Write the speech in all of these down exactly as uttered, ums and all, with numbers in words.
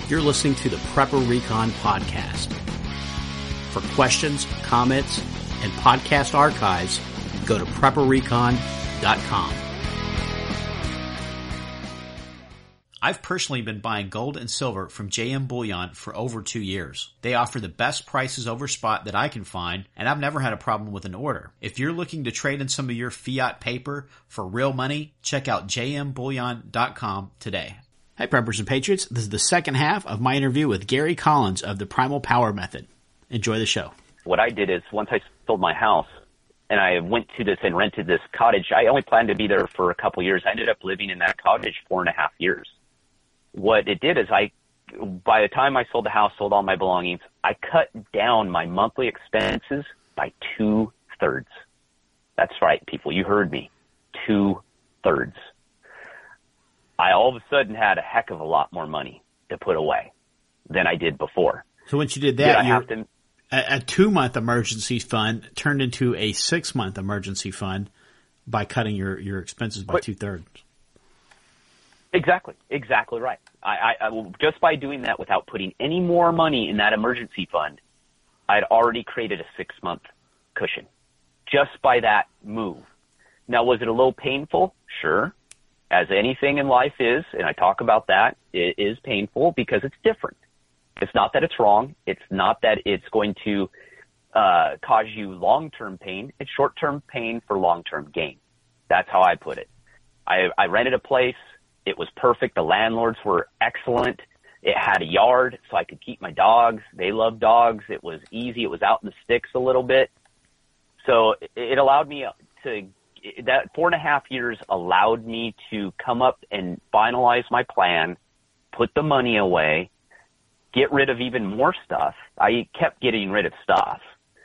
You're listening to the Prepper Recon podcast. For questions, comments, and podcast archives, go to prepper recon dot com. I've personally been buying gold and silver from J M Bullion for over two years. They offer the best prices over spot that I can find, and I've never had a problem with an order. If you're looking to trade in some of your fiat paper for real money, check out j m bullion dot com today. Hey Preppers and Patriots, this is the second half of my interview with Gary Collins of the Primal Power Method. Enjoy the show. What I did is once I sold my house and I went to this and rented this cottage, I only planned to be there for a couple years. I ended up living in that cottage four and a half years. What it did is I, by the time I sold the house, sold all my belongings, I cut down my monthly expenses by two thirds. That's right, people. You heard me. Two thirds. I all of a sudden had a heck of a lot more money to put away than I did before. So once you did that, did I have to, a, a two-month emergency fund turned into a six-month emergency fund by cutting your, your expenses by but, two-thirds. Exactly. Exactly right. I, I, I just by doing that without putting any more money in that emergency fund, I'd already created a six-month cushion just by that move. Now, was it a little painful? Sure. As anything in life is, and I talk about that, it is painful because it's different. It's not that it's wrong. It's not that it's going to uh, cause you long-term pain. It's short-term pain for long-term gain. That's how I put it. I, I rented a place. It was perfect. The landlords were excellent. It had a yard so I could keep my dogs. They love dogs. It was easy. It was out in the sticks a little bit. So it allowed me to, that four and a half years allowed me to come up and finalize my plan, put the money away, get rid of even more stuff. I kept getting rid of stuff.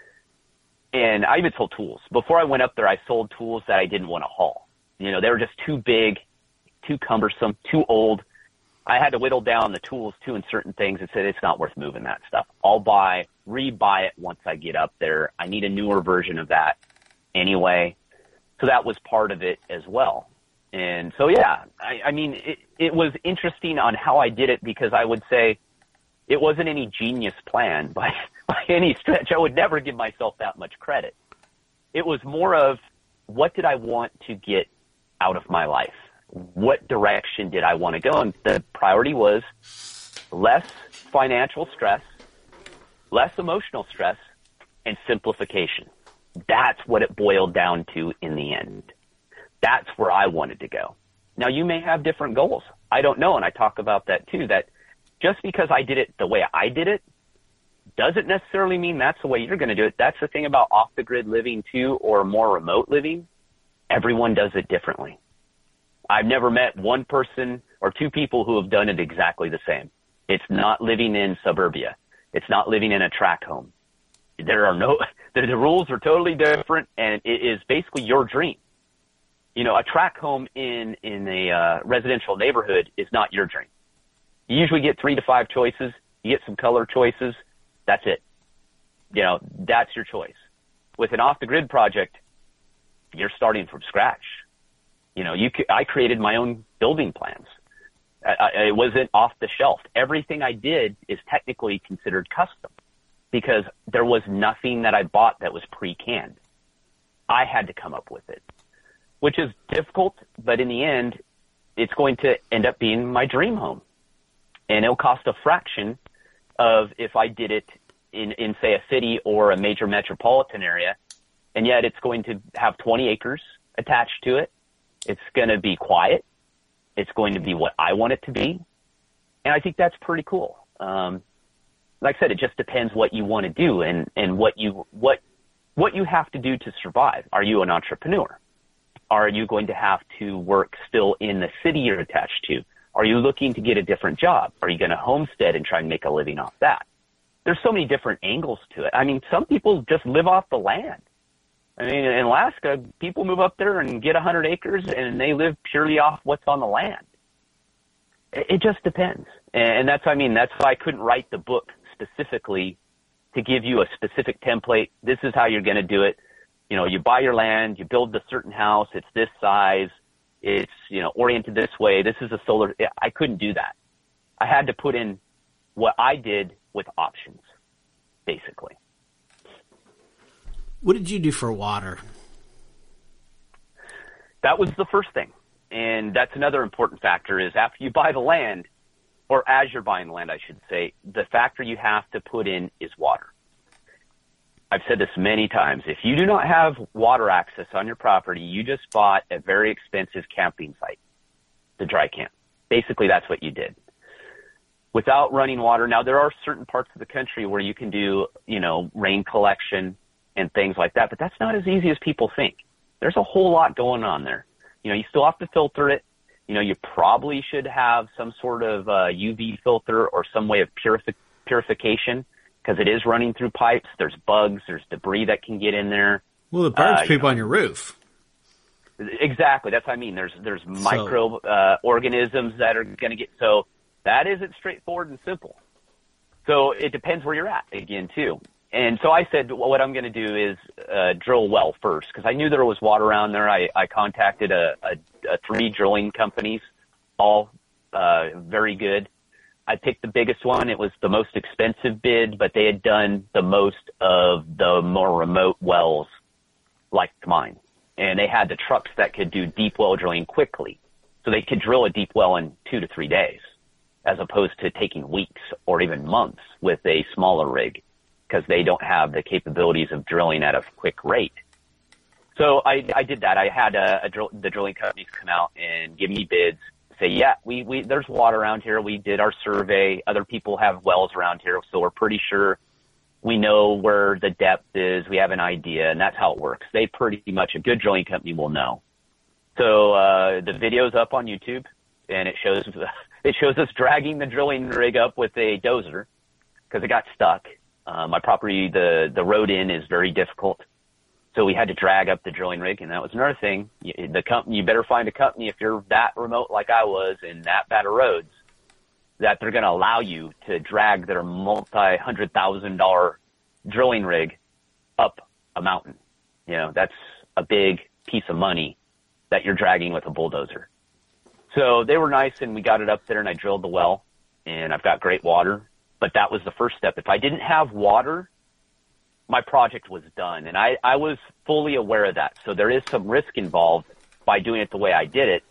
And I even sold tools. Before I went up there, I sold tools that I didn't want to haul. You know, they were just too big, too cumbersome, too old. I had to whittle down the tools too in certain things and said it's not worth moving that stuff. I'll buy, rebuy it once I get up there. I need a newer version of that anyway. So that was part of it as well. And so, yeah, I, I mean, it, it was interesting on how I did it because I would say it wasn't any genius plan by, by any stretch. I would never give myself that much credit. It was more of what did I want to get out of my life? What direction did I want to go? And the priority was less financial stress, less emotional stress, and simplification. That's what it boiled down to in the end. That's where I wanted to go. Now, you may have different goals. I don't know, and I talk about that too, that just because I did it the way I did it doesn't necessarily mean that's the way you're going to do it. That's the thing about off-the-grid living too, or more remote living. Everyone does it differently. I've never met one person or two people who have done it exactly the same. It's not living in suburbia. It's not living in a tract home. There are no, the, the rules are totally different, and it is basically your dream. You know, a tract home in, in a uh, residential neighborhood is not your dream. You usually get three to five choices. You get some color choices. That's it. You know, that's your choice. With an off-the-grid project, you're starting from scratch. You know, you, I created my own building plans. I, I, it wasn't off the shelf. Everything I did is technically considered custom because there was nothing that I bought that was pre-canned. I had to come up with it, which is difficult, but in the end, it's going to end up being my dream home. And it'll cost a fraction of if I did it in, in, say, a city or a major metropolitan area, and yet it's going to have twenty acres attached to it. It's going to be quiet. It's going to be what I want it to be. And I think that's pretty cool. Um, like I said, it just depends what you want to do and, and what you, what, what you have to do to survive. Are you an entrepreneur? Are you going to have to work still in the city you're attached to? Are you looking to get a different job? Are you going to homestead and try and make a living off that? There's so many different angles to it. I mean, some people just live off the land. I mean, in Alaska, people move up there and get one hundred acres, and they live purely off what's on the land. It just depends. And that's, I mean, that's why I couldn't write the book specifically to give you a specific template. This is how you're going to do it. You know, you buy your land, you build a certain house, it's this size, it's, you know, oriented this way, this is a solar. I couldn't do that. I had to put in what I did with options, basically. What did you do for water? That was the first thing. And that's another important factor is after you buy the land, or as you're buying the land, I should say, the factor you have to put in is water. I've said this many times. If you do not have water access on your property, you just bought a very expensive camping site, the dry camp. Basically, that's what you did. Without running water, now there are certain parts of the country where you can do, you know, rain collection and things like that, but that's not as easy as people think. There's a whole lot going on there. You know, you still have to filter it. You know, you probably should have some sort of uh, U V filter or some way of purifi- purification because it is running through pipes. There's bugs. There's debris that can get in there. Well, the birds uh, poop you know, on your roof. Exactly. That's what I mean. There's there's micro uh, organisms that are going to get – so that isn't straightforward and simple. So it depends where you're at, again, too. And so I said, well, what I'm going to do is uh, drill a well first because I knew there was water around there. I, I contacted a, a, a three drilling companies, all uh, very good. I picked the biggest one. It was the most expensive bid, but they had done the most of the more remote wells like mine. And they had the trucks that could do deep well drilling quickly. So they could drill a deep well in two to three days as opposed to taking weeks or even months with a smaller rig, because they don't have the capabilities of drilling at a quick rate. So I, I did that. I had a, a drill, the drilling companies come out and give me bids, say, yeah, we, we, there's water around here. We did our survey. Other people have wells around here, so we're pretty sure we know where the depth is. We have an idea, and that's how it works. They pretty much, a good drilling company will know. So uh, the video's up on YouTube, and it shows it shows us dragging the drilling rig up with a dozer because it got stuck. Uh, my property, the, the road in is very difficult. So we had to drag up the drilling rig. And that was another thing. You, the company, you better find a company if you're that remote like I was and that bad of roads that they're going to allow you to drag their multi-hundred thousand dollar drilling rig up a mountain. You know, that's a big piece of money that you're dragging with a bulldozer. So they were nice and we got it up there and I drilled the well and I've got great water. But that was the first step. If I didn't have water, my project was done. And I, I was fully aware of that. So there is some risk involved by doing it the way I did it.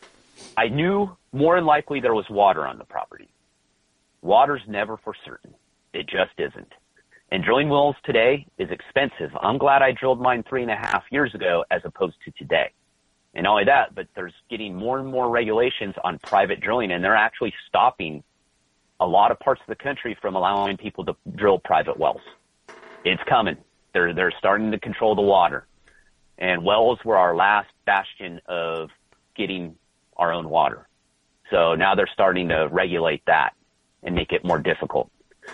I knew more than likely there was water on the property. Water's never for certain. It just isn't. And drilling wells today is expensive. I'm glad I drilled mine three and a half years ago as opposed to today. And not only that, but there's getting more and more regulations on private drilling, and they're actually stopping a lot of parts of the country from allowing people to drill private wells. It's coming. They're, they're starting to control the water. And wells were our last bastion of getting our own water. So now they're starting to regulate that and make it more difficult.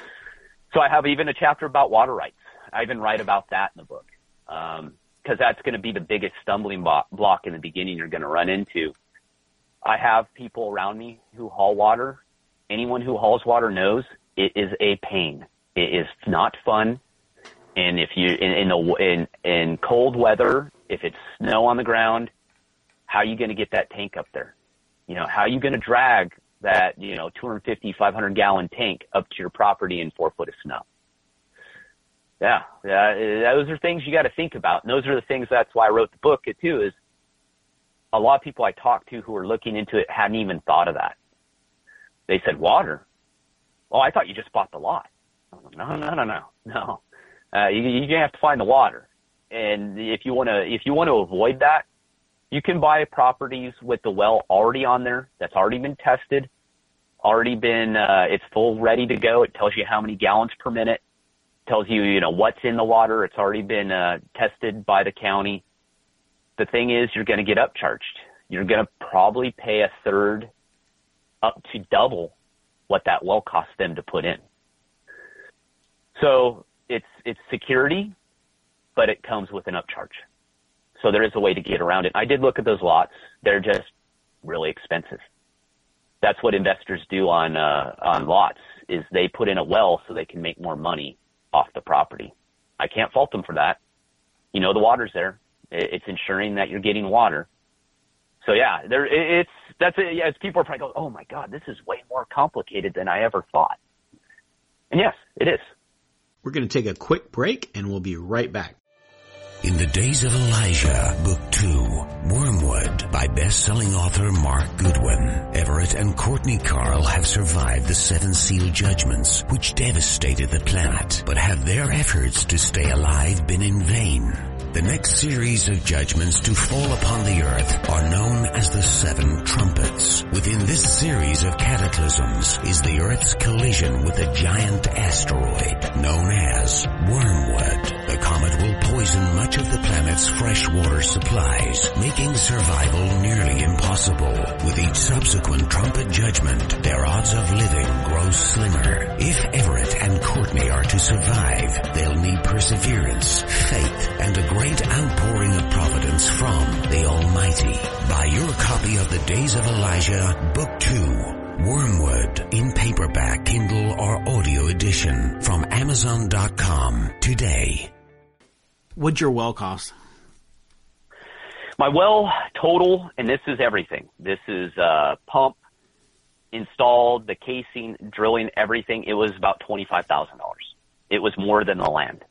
So I have even a chapter about water rights. I even write about that in the book. Um, cause that's going to be the biggest stumbling block in the beginning you're going to run into. I have people around me who haul water. Anyone who hauls water knows it is a pain. It is not fun. And if you, in, in the, in, in cold weather, if it's snow on the ground, how are you going to get that tank up there? You know, how are you going to drag that, you know, two hundred fifty, five hundred gallon tank up to your property in four foot of snow? Yeah. Yeah. Those are things you got to think about. And those are the things, that's why I wrote the book too, is a lot of people I talked to who were looking into it hadn't even thought of that. They said, water? Oh, I thought you just bought the lot. No, no, no, no, no. Uh, you, you're gonna have to find the water. And if you want to, if you want to avoid that, you can buy properties with the well already on there. That's already been tested, already been, uh, it's full ready to go. It tells you how many gallons per minute, tells you, you know, what's in the water. It's already been, uh, tested by the county. The thing is, you're going to get upcharged. You're going to probably pay a third up to double what that well costs them to put in. So it's, it's security, but it comes with an upcharge. So there is a way to get around it. I did look at those lots. They're just really expensive. That's what investors do on, uh, on lots, is they put in a well so they can make more money off the property. I can't fault them for that. You know, the water's there. It's ensuring that you're getting water. So yeah, there, it's, that's it. As people are probably going, oh my God, this is way more complicated than I ever thought. And yes, it is. We're going to take a quick break, and we'll be right back. In the Days of Elijah, Book two, Wormwood, by best-selling author Mark Goodwin. Everett and Courtney Carl have survived the Seven Seal Judgments, which devastated the planet, but have their efforts to stay alive been in vain? The next series of judgments to fall upon the earth are known as the Seven Trumpets. Within this series of cataclysms is the Earth's collision with a giant asteroid known as Wormwood. The comet will poison much of the planet's freshwater supplies, making survival nearly impossible. With each subsequent trumpet judgment, their odds of living grow slimmer. If Everett and Courtney are to survive, they'll need perseverance, faith, and a great outpouring of providence from the Almighty. Buy your copy of The Days of Elijah, Book two, Wormwood, in paperback, Kindle, or audio edition from Amazon dot com today. What'd your well cost? My well total, and this is everything. This is uh, pump, installed, the casing, drilling, everything. It was about twenty-five thousand dollars. It was more than the land.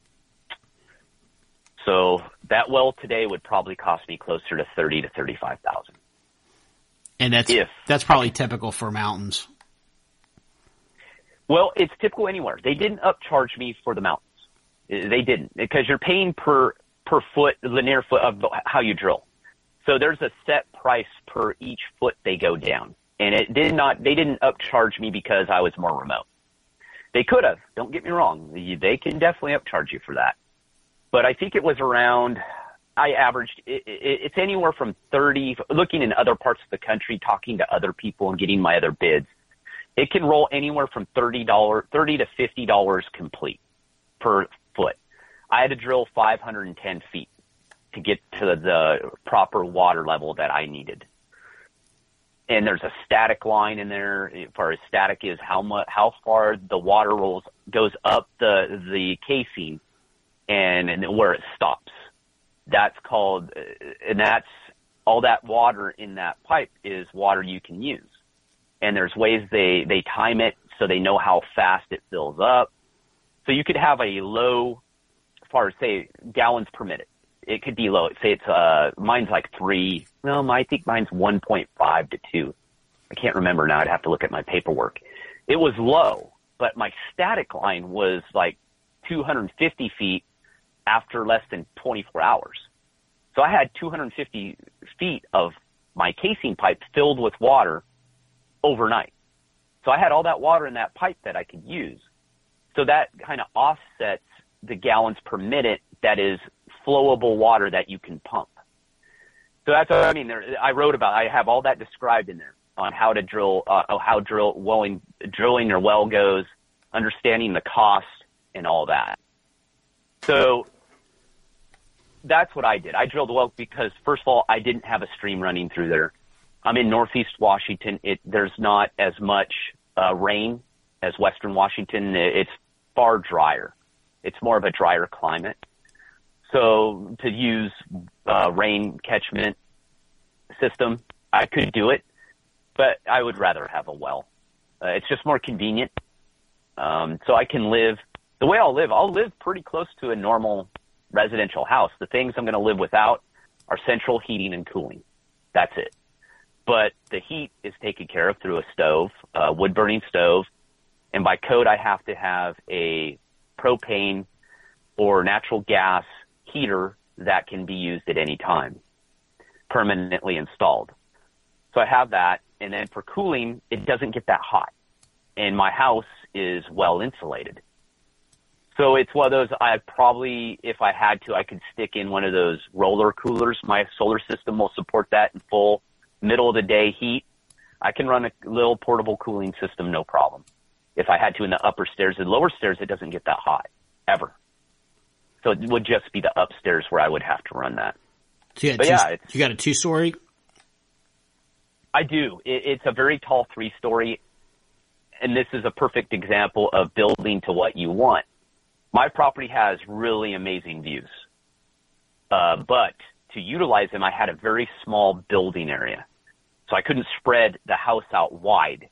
So that well today would probably cost me closer to thirty to thirty-five thousand. And that's if, that's probably typical for mountains. Well, it's typical anywhere. They didn't upcharge me for the mountains. They didn't, because you're paying per per foot, linear foot of how you drill. So there's a set price per each foot they go down, and it did not. They didn't upcharge me because I was more remote. They could have. Don't get me wrong. They can definitely upcharge you for that. But I think it was around, I averaged, it, it, it's anywhere from thirty, looking in other parts of the country, talking to other people and getting my other bids, it can roll anywhere from thirty dollars, thirty to fifty dollars complete per foot. I had to drill five hundred ten feet to get to the proper water level that I needed. And there's a static line in there. As far as static is how much, how far the water rolls, goes up the, the casing, and, and where it stops. That's called, and that's all that water in that pipe is water you can use. And there's ways they, they time it so they know how fast it fills up. So you could have a low, as far as say gallons per minute. It could be low. Say it's, uh, mine's like three. No, I think mine's one point five to two. I can't remember now. I'd have to look at my paperwork. It was low, but my static line was like two hundred fifty feet after less than twenty-four hours. So I had two hundred fifty feet of my casing pipe filled with water overnight. So I had all that water in that pipe that I could use. So that kind of offsets the gallons per minute that is flowable water that you can pump. So that's what I mean. There, I wrote about, I have all that described in there on how to drill, uh, how drill, welling, drilling your well goes, understanding the cost and all that. So that's what I did. I drilled the well because, first of all, I didn't have a stream running through there. I'm in Northeast Washington. It, there's not as much uh, rain as Western Washington. It's far drier. It's more of a drier climate. So to use uh, rain catchment system, I could do it, but I would rather have a well. Uh, it's just more convenient. Um, so I can live the way I'll live. I'll live pretty close to a normal residential house. The things I'm going to live without are central heating and cooling. That's it. But the heat is taken care of through a stove, a wood burning stove. And by code, I have to have a propane or natural gas heater that can be used at any time, permanently installed. So I have that. And then for cooling, it doesn't get that hot. And my house is well insulated. So it's one of those, I probably, if I had to, I could stick in one of those roller coolers. My solar system will support that in full middle of the day heat. I can run a little portable cooling system, no problem. If I had to in the upper stairs and lower stairs, it doesn't get that hot, ever. So it would just be the upstairs where I would have to run that. So you, got but two, yeah, it's, you got a two-story? I do. It, it's a very tall three-story, and this is a perfect example of building to what you want. My property has really amazing views, uh, but to utilize them, I had a very small building area. So I couldn't spread the house out wide.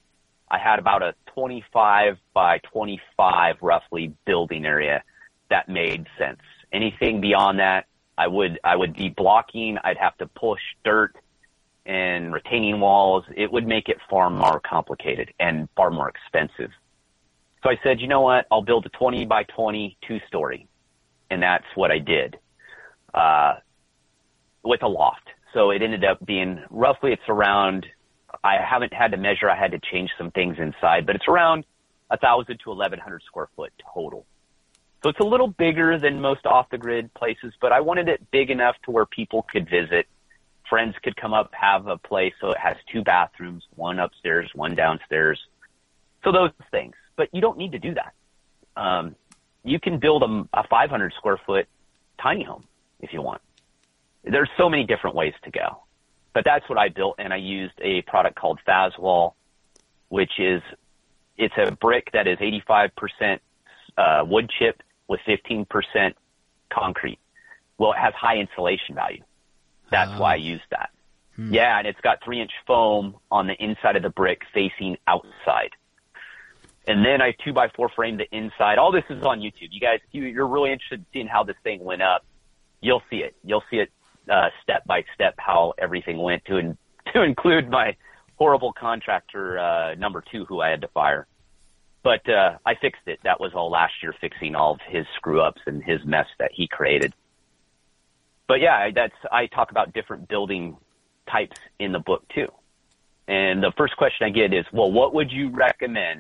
I had about a twenty-five by twenty-five roughly building area that made sense. Anything beyond that, I would, I would be blocking. I'd have to push dirt and retaining walls. It would make it far more complicated and far more expensive. So I said, you know what? I'll build a twenty by twenty two story. And that's what I did, uh, with a loft. So it ended up being roughly, it's around, I haven't had to measure. I had to change some things inside, but it's around a thousand to eleven hundred square foot total. So it's a little bigger than most off the grid places, but I wanted it big enough to where people could visit. Friends could come up, have a place. So it has two bathrooms, one upstairs, one downstairs. So those things, but you don't need to do that. Um, you can build a, a five hundred square foot tiny home if you want. There's so many different ways to go, but that's what I built. And I used a product called Fazwall, which is, it's a brick that is eighty-five percent uh, wood chip with fifteen percent concrete. Well, it has high insulation value. That's oh. why I used that. Hmm. Yeah. And it's got three inch foam on the inside of the brick facing outside. And then I two by four framed the inside. All this is on YouTube. You guys, you, you're really interested in seeing how this thing went up. You'll see it. You'll see it uh, step by step how everything went to in, to include my horrible contractor uh, number two who I had to fire. But uh, I fixed it. That was all last year, fixing all of his screw ups and his mess that he created. But yeah, that's I talk about different building types in the book too. And the first question I get is, well, what would you recommend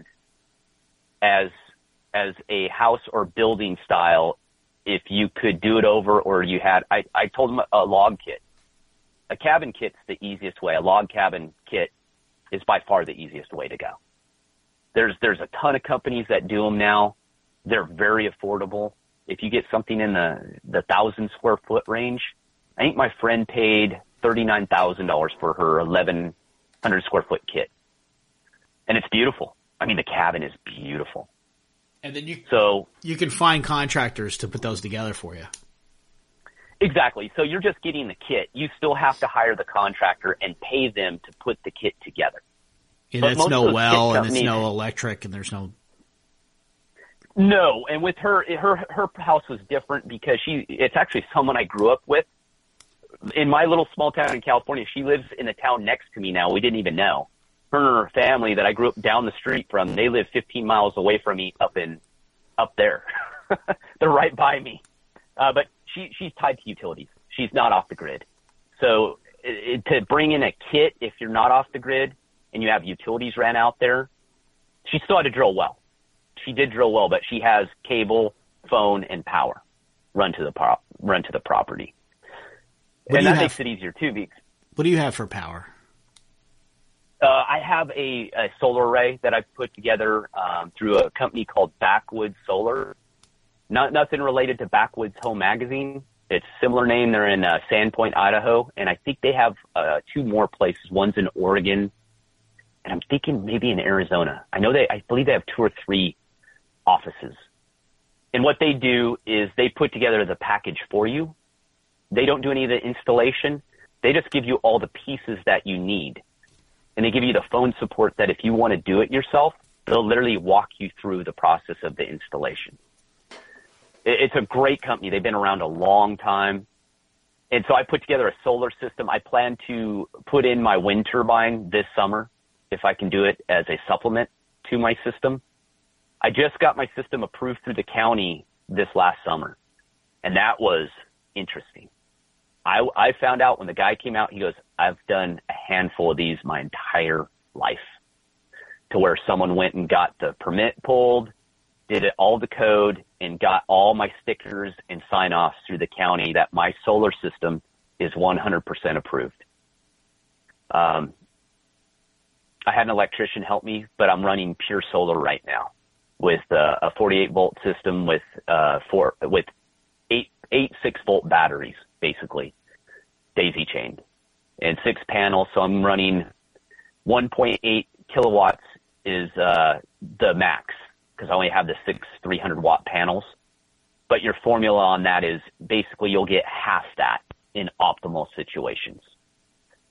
as as a house or building style if you could do it over, or you had, I, I told them a log kit. A cabin kit's the easiest way. A log cabin kit is by far the easiest way to go. There's there's a ton of companies that do them now. They're very affordable. If you get something in the the thousand square foot range, I think my friend paid thirty-nine thousand dollars for her eleven hundred square foot kit, and it's beautiful. I mean, the cabin is beautiful. And then you so you can find contractors to put those together for you. Exactly. So you're just getting the kit. You still have to hire the contractor and pay them to put the kit together. And it's no well, and it's no electric, and there's no. No, and with her, her her house was different because she. It's actually someone I grew up with. In my little small town in California, she lives in the town next to me now. We didn't even know. Her and her family that I grew up down the street from, they live fifteen miles away from me up in, up there. They're right by me. Uh, but she, she's tied to utilities. She's not off the grid. So it, to bring in a kit, if you're not off the grid and you have utilities ran out there, she still had to drill well. She did drill well, but she has cable, phone, and power run to the pro- run to the property. What and that have, makes it easier too. Because, what do you have for power? Uh, I have a, a solar array that I've put together um, through a company called Backwoods Solar. Not nothing related to Backwoods Home Magazine. It's a similar name. They're in uh, Sandpoint, Idaho, and I think they have uh, two more places. One's in Oregon, and I'm thinking maybe in Arizona. I know they. I believe they have two or three offices. And what they do is they put together the package for you. They don't do any of the installation. They just give you all the pieces that you need. And they give you the phone support that if you want to do it yourself, they'll literally walk you through the process of the installation. It's a great company. They've been around a long time. And so I put together a solar system. I plan to put in my wind turbine this summer, if I can do it as a supplement to my system. I just got my system approved through the county this last summer, and that was interesting. I, I found out when the guy came out, he goes, I've done a handful of these my entire life, to where someone went and got the permit pulled, did it all the code, and got all my stickers and sign-offs through the county that my solar system is one hundred percent approved. Um, I had an electrician help me, but I'm running pure solar right now with uh, a forty-eight volt system with uh, four with eight eight six volt batteries, basically daisy chained, and six panels. So I'm running one point eight kilowatts is uh, the max, because I only have the six three hundred watt panels. But your formula on that is basically you'll get half that in optimal situations.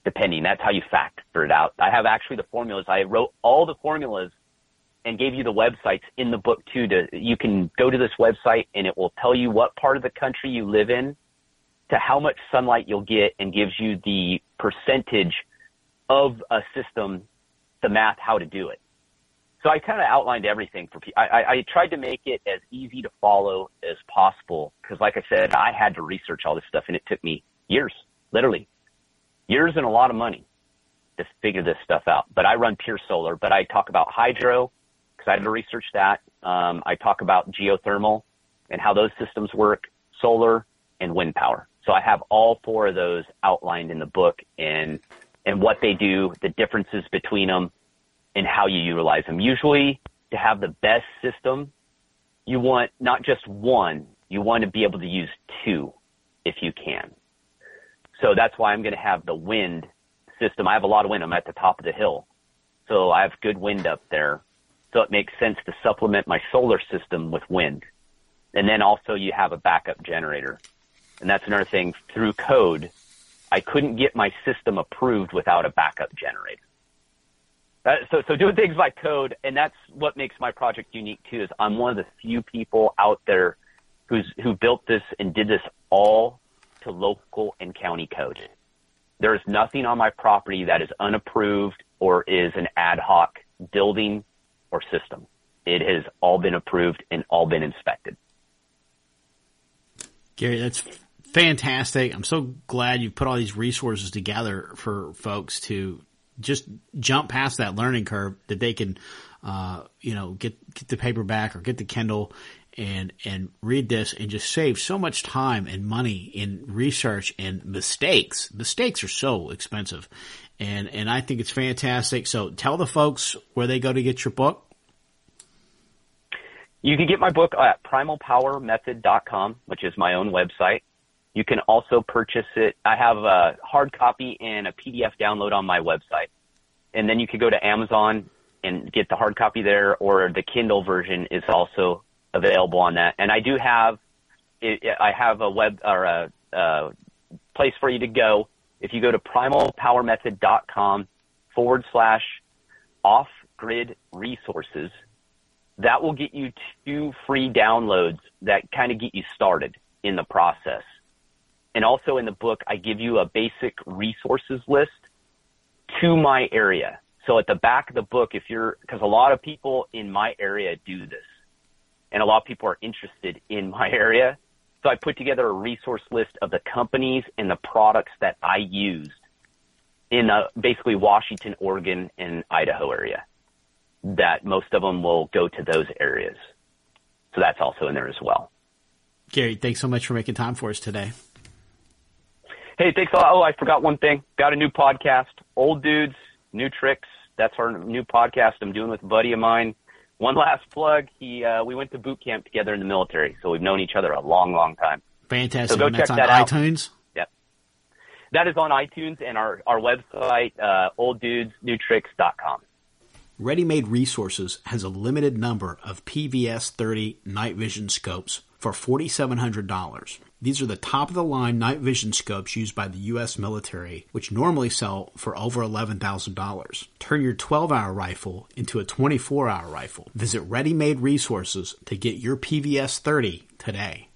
depending. That's how you factor it out. I have actually the formulas. I wrote all the formulas and gave you the websites in the book too. To, you can go to this website and it will tell you what part of the country you live in, to how much sunlight you'll get, and gives you the percentage of a system, the math, how to do it. So I kind of outlined everything for people. I, I, I tried to make it as easy to follow as possible because, like I said, I had to research all this stuff, and it took me years, literally years and a lot of money to figure this stuff out. But I run Pure Solar, but I talk about hydro because I had to research that. Um, I talk about geothermal and how those systems work, solar, and wind power. So I have all four of those outlined in the book, and and what they do, the differences between them, and how you utilize them. Usually, to have the best system, you want not just one, you want to be able to use two if you can. So that's why I'm going to have the wind system. I have a lot of wind. I'm at the top of the hill. So I have good wind up there. So it makes sense to supplement my solar system with wind. And then also you have a backup generator. And that's another thing. Through code, I couldn't get my system approved without a backup generator. Uh, so, so doing things by code, and that's what makes my project unique too, is I'm one of the few people out there who's, who built this and did this all to local and county code. There is nothing on my property that is unapproved or is an ad hoc building or system. It has all been approved and all been inspected. Gary, that's fantastic. I'm so glad you put all these resources together for folks to just jump past that learning curve, that they can, uh, you know, get, get the paperback or get the Kindle and, and read this and just save so much time and money in research and mistakes. Mistakes are so expensive. And, and I think it's fantastic. So tell the folks where they go to get your book. You can get my book at primal power method dot com, which is my own website. You can also purchase it. I have a hard copy and a P D F download on my website. And then you could go to Amazon and get the hard copy there, or the Kindle version is also available on that. And I do have, I have a web or a, a place for you to go. If you go to primal power method dot com forward slash off grid resources, that will get you two free downloads that kind of get you started in the process. And also in the book, I give you a basic resources list to my area. So at the back of the book, if you're, because a lot of people in my area do this, and a lot of people are interested in my area. So I put together a resource list of the companies and the products that I used in uh, basically Washington, Oregon, and Idaho area, that most of them will go to those areas. So that's also in there as well. Gary, thanks so much for making time for us today. Hey, thanks a lot. Oh, I forgot one thing. Got a new podcast, Old Dudes, New Tricks. That's our new podcast I'm doing with a buddy of mine. One last plug. He, uh, we went to boot camp together in the military, so we've known each other a long, long time. Fantastic. So go and check that's on that out. iTunes? Yep. That is on iTunes and our, our website, uh, old dudes new tricks dot com. Ready Made Resources has a limited number of P V S thirty night vision scopes for four thousand seven hundred dollars. These are the top-of-the-line night vision scopes used by the U S military, which normally sell for over eleven thousand dollars. Turn your twelve-hour rifle into a twenty-four hour rifle. Visit Ready Made Resources to get your P V S thirty today.